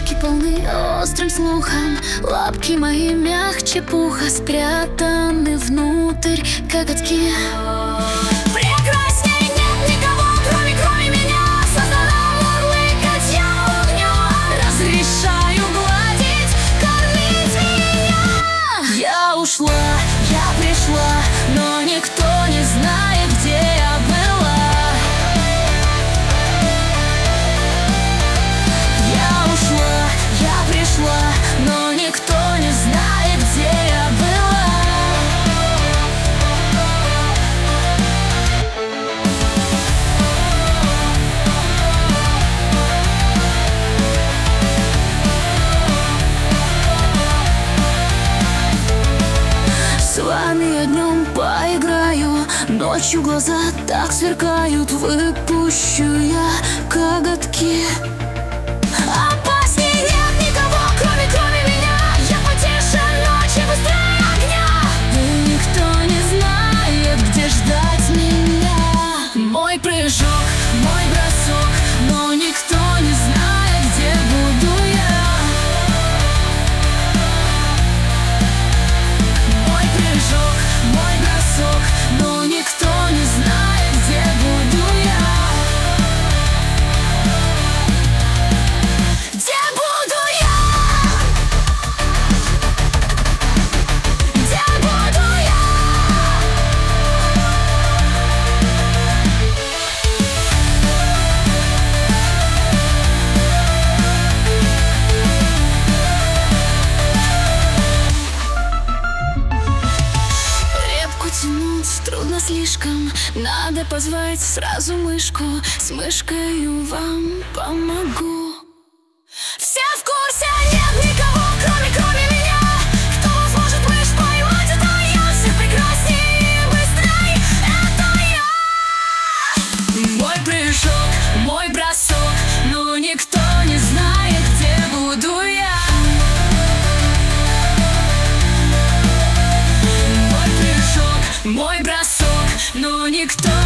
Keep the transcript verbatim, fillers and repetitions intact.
ушки полны острым слухом, лапки мои мягче пуха, спрятаны внутрь коготки. Прекрасней нет никого, кроме, кроме меня. Создала мурлыкать я огню, разрешаю гладить, кормить меня. Я ушла, я пришла, но никто не знает, где я была. Я ушла, я пришла, но никто не знает, где я была. С вами я днем поиграю, ночью глаза так сверкают, выпущу я коготки. Опасней нет никого, кроме, кроме меня. Я потише ночи, быстрее огня. И никто не знает, где ждать меня. Мой прыжок, мой бросок, но никто не знает, где буду я. Мой прыжок, мой бросок, но никто не знает, где буду я. Где буду я? Где буду я? Репку тянуть трудно слишком, надо позвать сразу мышку. С мышкою вам помогу. Все в курсе, нет никого, кроме, кроме меня. Кто сможет мышь поймать, это я. Все прекраснее и быстрее, это я. Мой прыжок, мой бросок, но никто не знает, где буду я. Мой прыжок, мой бросок, но никто